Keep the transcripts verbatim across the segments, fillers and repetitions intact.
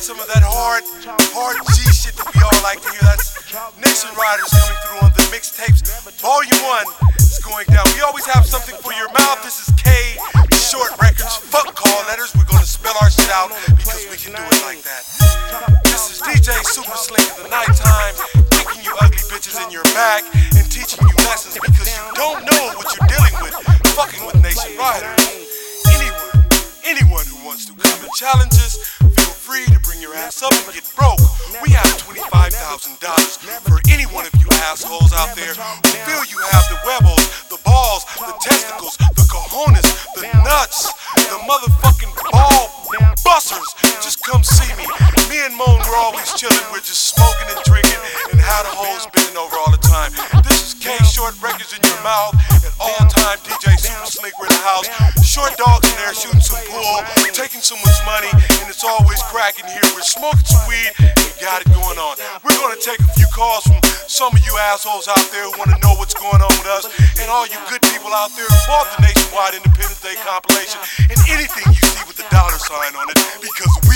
some of that hard, hard G shit that we all like to hear. That's Nation Riders coming through on the mixtapes. Volume one is going down. We always have something for your mouth. This is K Short Records. Fuck call letters. We're gonna spell our shit out because we can do it like that. This is D J Super Slick in the nighttime, kicking you ugly bitches in your back and teaching you lessons because you don't know what you're dealing with. Fucking with Nation Riders. Anyone, anyone who wants to come and challenge us, feel free to bring your ass up and get broke. We have twenty-five thousand dollars for any one of you assholes out there who feel you have the huevos, the balls, the testicles, the cojones, the nuts, the motherfucking ball busters. Just come see me. Me and Moan, we're always chilling. We're just smoking and drinking and how the hoes bending over all the time. This is K Short Records in your mouth at all time. D J Super Slick, we're in the house. Short dogs in there shooting some pool, taking someone's money, and it's always cracking here. We're smoking some weed. We got it going on. We're gonna take a few calls from some of you assholes out there who wanna know what's going on with us, and all you good people out there who bought the Nationwide Independence Day compilation and anything you see with the dollar sign on it, because we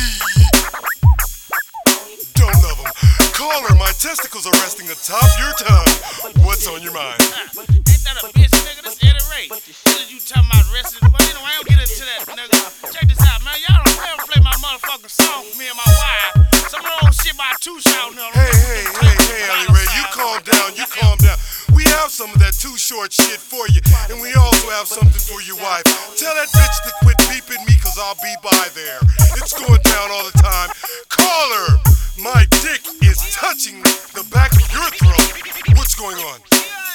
don't love them. Caller, my testicles are resting atop your tongue. What's on your mind? Huh. Ain't that a bitch, nigga? This Eddie Ray. What is you talking about resting? But anyway, I don't get into that, nigga. Check this out, man. Y'all don't ever play my motherfucking song for me and my wife. Some of those shit by two shouting on. Hey, hey, hey, hey, Ellie Ray, you calm down, you calm down. We have some of that too short shit for you, and we also have something for your wife. Tell that bitch to quit beeping me, cause I'll be by there. It's going down all the time. Call her. My dick is touching the back of your throat. What's going on?